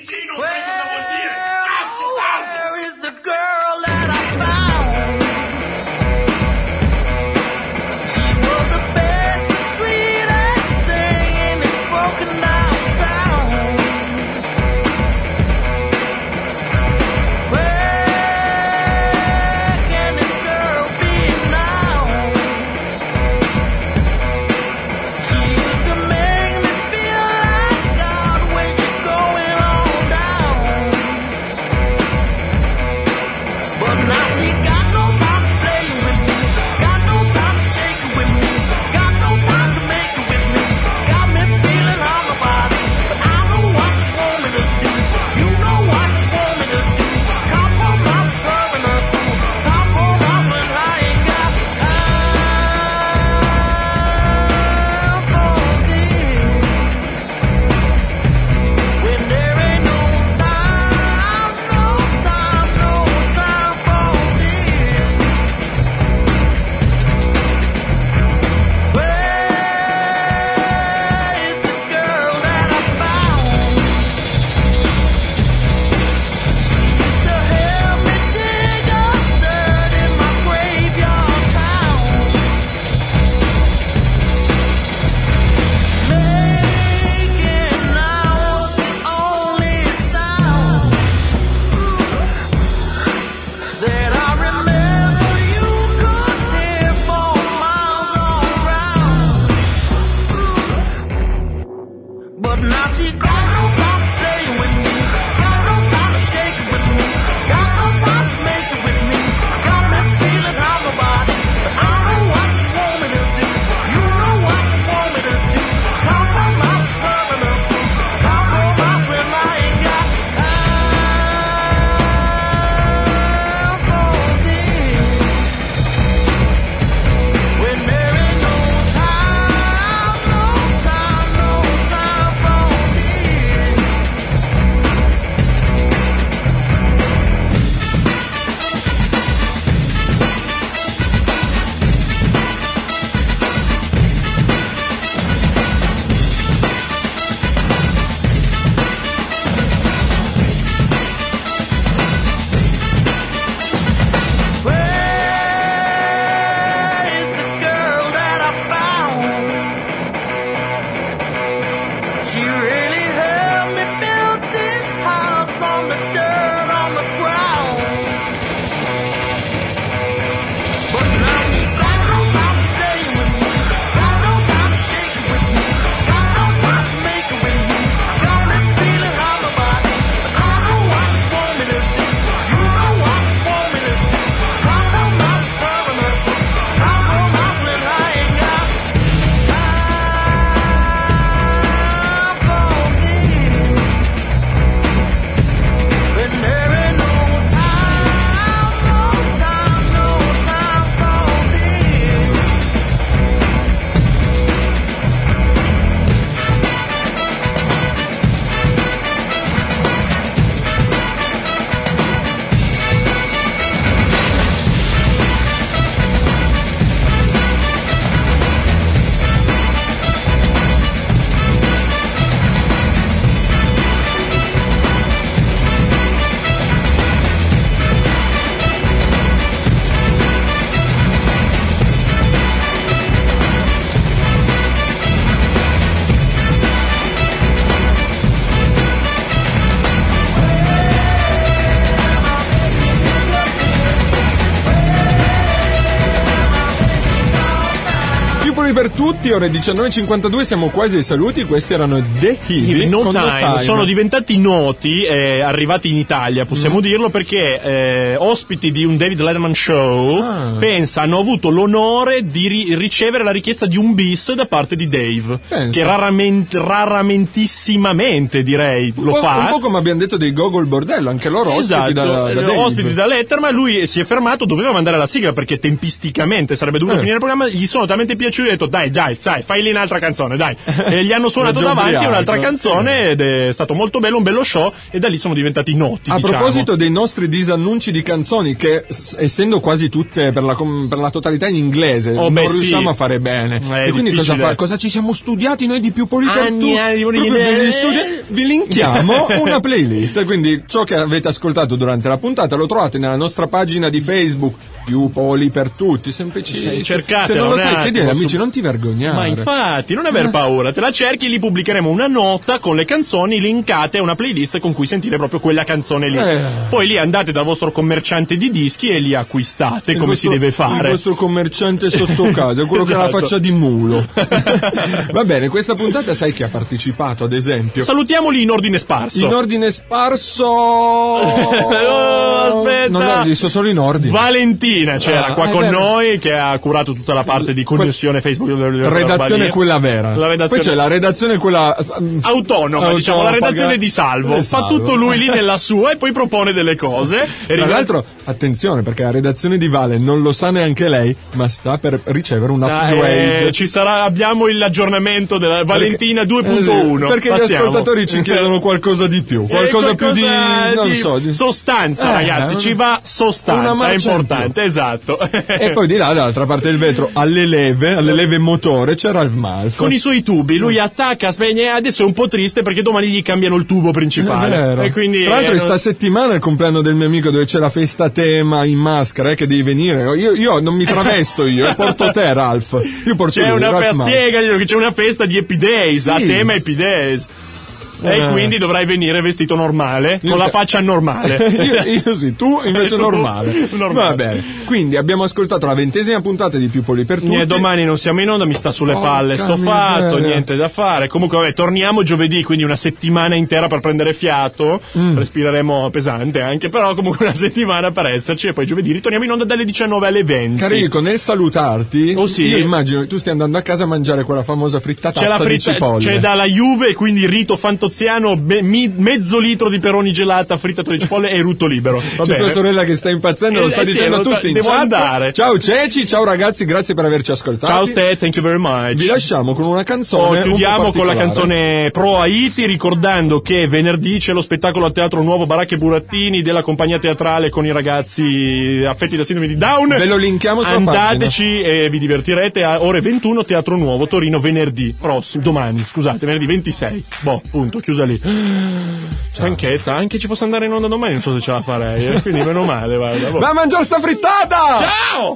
Where is the girl that I found? She was the best, the sweetest thing in this broken down town. Where can this girl be now? She used to make me feel like God when you're going on down. Piccoli per tutti, ore 19.52, siamo quasi ai saluti. Questi erano The Hivi. No con Time. Sono diventati noti, arrivati in Italia, possiamo dirlo, perché ospiti di un David Letterman show, pensa, hanno avuto l'onore di ricevere la richiesta di un bis da parte di Dave, che raramentisssimamente, direi, lo fa. Un po' come abbiamo detto dei Gogol Bordello, anche loro ospiti da Dave. Ospiti da Letterman. Lui si è fermato, doveva mandare la sigla perché tempisticamente sarebbe dovuto finire il programma. Gli sono talmente piaciuti, ha detto dai, fai lì un'altra canzone, dai. E gli hanno suonato davanti un'altra canzone ed è stato molto bello, un bello show, e da lì sono diventati noti. A proposito dei nostri disannunci di canzoni, che essendo quasi tutte per la totalità in inglese, non riusciamo a fare bene. E quindi cosa ci siamo studiati noi di più Poli per tutti? Vi linkiamo una playlist, quindi ciò che avete ascoltato durante la puntata lo trovate nella nostra pagina di Facebook, Più Poli per tutti, semplici. Cercate, se non lo sai, chiedi agli amici, non ti vergognare. Ma infatti, non aver paura, te la cerchi, lì pubblicheremo una nota con le canzoni linkate a una playlist con cui sentire proprio quella canzone lì. Poi lì andate dal vostro commerciante di dischi e li acquistate come si deve fare. Il vostro commerciante sotto casa, quello che ha la faccia di mulo. Va bene, questa puntata sai chi ha partecipato, ad esempio? Salutiamoli in ordine sparso. In ordine sparso. Aspetta. Non so solo in ordine. Valentina c'era qua con noi, che ha curato tutta la parte di connessione Facebook. Redazione quella vera. Poi c'è la redazione quella autonoma, diciamo, la redazione di Salvo. Fa tutto lui lì nella sua e poi propone delle cose. Tra l'altro, attenzione, perché la redazione di Vale non lo sa neanche lei, ma sta per ricevere un upgrade. Abbiamo l'aggiornamento della Valentina 2.1. Perché gli ascoltatori ci chiedono qualcosa di più, qualcosa più di sostanza, ragazzi, ci va sostanza, è importante, esatto. E poi di là, dall'altra parte del vetro, alle leve motore, c'era il Malf con i suoi tubi. Lui attacca, spegne, adesso è un po' triste perché domani gli cambiano il tubo principale. E quindi, tra l'altro, questa settimana è il compleanno del mio amico, dove c'è la festa tema in maschera, che devi venire. Io non mi travesto, porto te, Ralph. Io porto spiegaglielo che c'è una festa di Happy Days, a tema Happy Days. E quindi dovrai venire vestito normale, con la faccia normale. Io sì, tu invece normale. Va bene. Quindi abbiamo ascoltato la 20ª puntata di Più Poli per tutti. Domani non siamo in onda, mi sta sulle palle, sto fatto, niente da fare. Comunque vabbè, torniamo giovedì, quindi una settimana intera per prendere fiato. Respireremo pesante anche, però comunque una settimana per esserci, e poi giovedì ritorniamo in onda dalle 19 alle 20. Carico, nel salutarti, io immagino che tu stia andando a casa a mangiare quella famosa frittata di cipolle. C'è dalla Juve, e quindi Rito Fantoziano, mezzo litro di peroni gelata, frittata di cipolle e rutto libero. C'è tua sorella che sta impazzendo, lo sta dicendo a tutti in devo chat. Andare. Ciao Ceci, ciao ragazzi, grazie per averci ascoltato. Ciao Ste, thank you very much. Vi lasciamo con una canzone. Chiudiamo con la canzone Pro Haiti, ricordando che venerdì c'è lo spettacolo a Teatro Nuovo Baracche Burattini della compagnia teatrale con i ragazzi affetti da sindrome di Down. Ve lo linkiamo sulla pagina. Andateci e vi divertirete. A ore 21 Teatro Nuovo Torino, venerdì venerdì 26. Punto, chiusa lì. Stanchezza, anche ci posso andare in onda domani, non so se ce la farei, quindi meno male, guarda. Va a mangiare sta frittata! Ciao!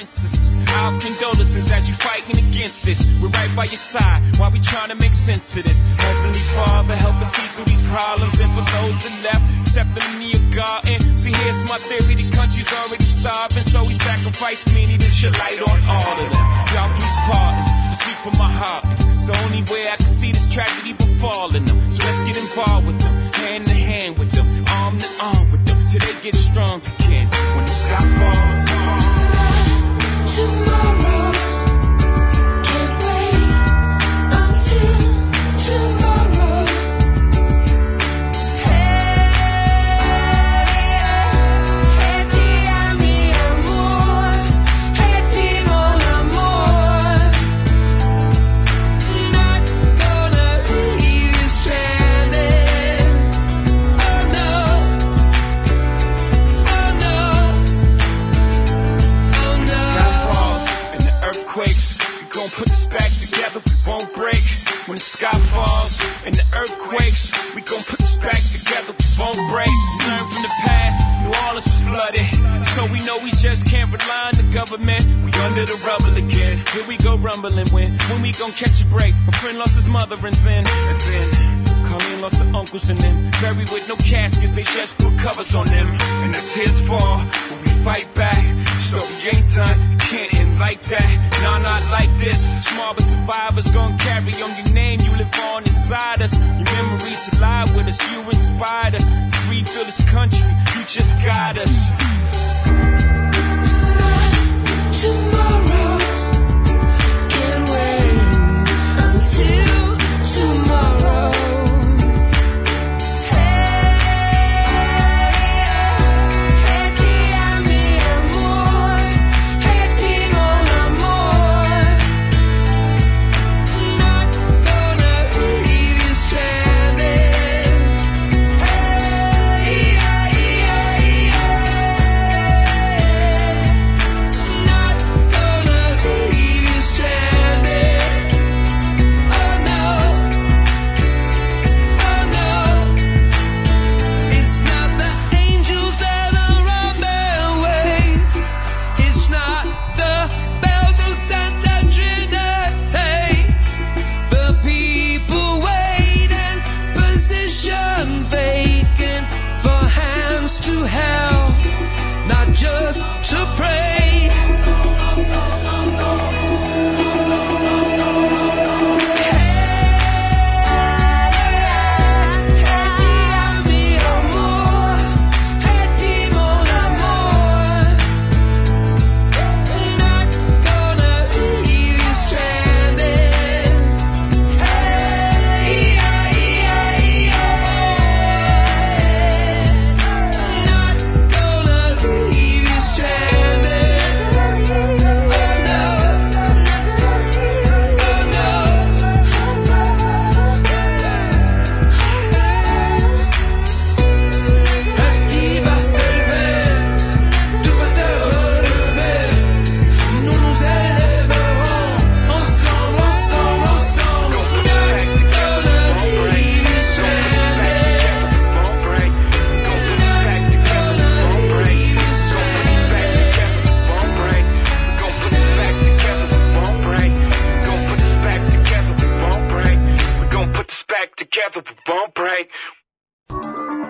Our condolences as you fighting against this. We're right by your side while we trying to make sense of this. Heavenly Father, help us see through these problems, and for those that left, accept them in your garden. See, here's my theory: the country's already starving, so we sacrifice many to shed light on all of them. Y'all please pardon, I speak from my heart. It's the only way I can see this tragedy befalling them. So let's get involved with them, hand in hand with them, arm in arm with them, till they get strong again. When the sky falls. Tomorrow, can't wait until tomorrow. Hey, ti ami amor, hey ti mon amor. Not gonna leave you stranded. Oh no, oh no, oh no. Earthquakes, we gon' put this back together, we won't break. When the sky falls and the earthquakes, we gon' put this back together, we won't break. Learn from the past, New Orleans was flooded, so we know we just can't rely on the government. We under the rubble again, here we go rumbling when we gon' catch a break. My friend lost his mother and then Colleen lost her uncles and them, buried with no caskets, they just put covers on them. And the tears fall, when we fight back, story ain't done. can't end like that. Nah, not like this. Small but survivors gonna carry on your name. You live on inside us. Your memories alive with us. You inspired us to rebuild this country. You just got us. Tomorrow can't wait until tomorrow. To pray. Together we won't break.